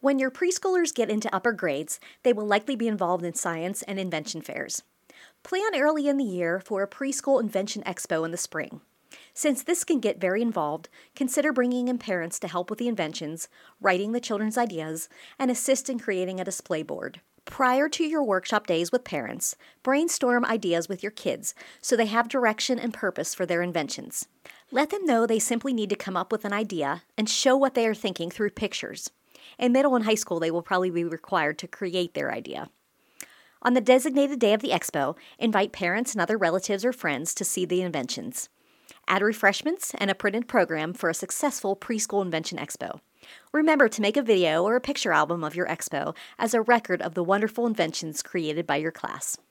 When your preschoolers get into upper grades, they will likely be involved in science and invention fairs. Plan early in the year for a preschool invention expo in the spring. Since this can get very involved, consider bringing in parents to help with the inventions, writing the children's ideas, and assist in creating a display board. Prior to your workshop days with parents, brainstorm ideas with your kids so they have direction and purpose for their inventions. Let them know they simply need to come up with an idea and show what they are thinking through pictures. In middle and high school, they will probably be required to create their idea. On the designated day of the expo, invite parents and other relatives or friends to see the inventions. Add refreshments and a printed program for a successful preschool invention expo. Remember to make a video or a picture album of your expo as a record of the wonderful inventions created by your class.